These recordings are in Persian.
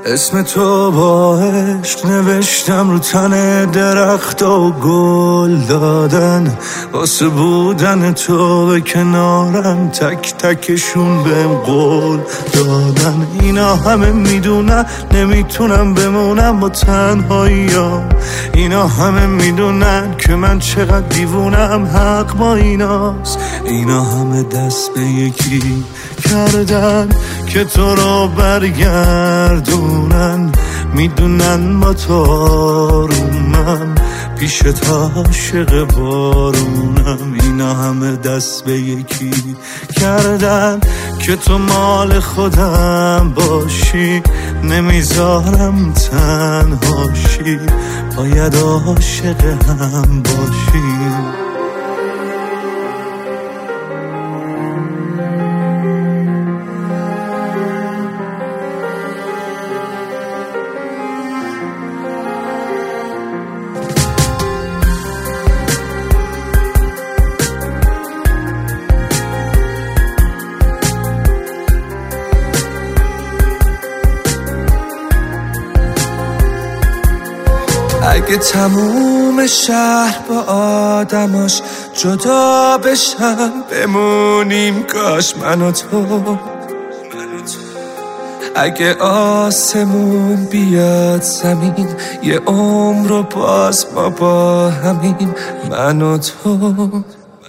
اسم تو با عشق نوشتم رو تن درخت و گل دادن، واسه بودن تو به کنارم تک تکشون بهم قول دادن. اینا همه میدونن نمیتونم بمونم با تنهاییام، اینا همه میدونن که من چقدر دیوونم، حق با ایناست. اینا همه دست به یکی کردن که تو رو برگردونن، میدونن با تو آرومم، پیشت عاشق بارونم. اینا همه دست به یکی کردن که تو مال خودم باشی، نمیذارم تنهاشی، باید عاشق هم باشی. اگه تموم شهر با آدماش جدا بشن، بمونیم کاش من و تو. اگه آسمون بیاد زمین، یه عمر رو باز ما با همین، من و تو.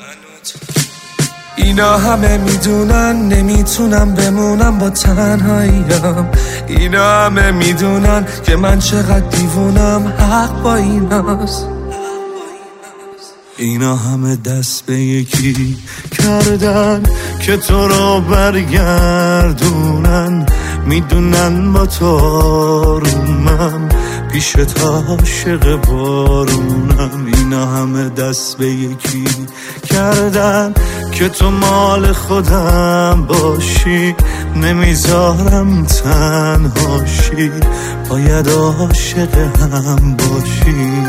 اینا همه میدونن نمیتونم بمونم با تنهاییام، اینا همه میدونن که من چقدر دیوونم، حق با ایناست. اینا همه دست به یکی کردن که تو رو برگردونن، میدونن با تو آرومم، پیشت عاشق بارونم. اینا همه دست به یکی کردن که تو مال خودم باشی، نمیذارم تنهاشی، باید عاشق هم باشی.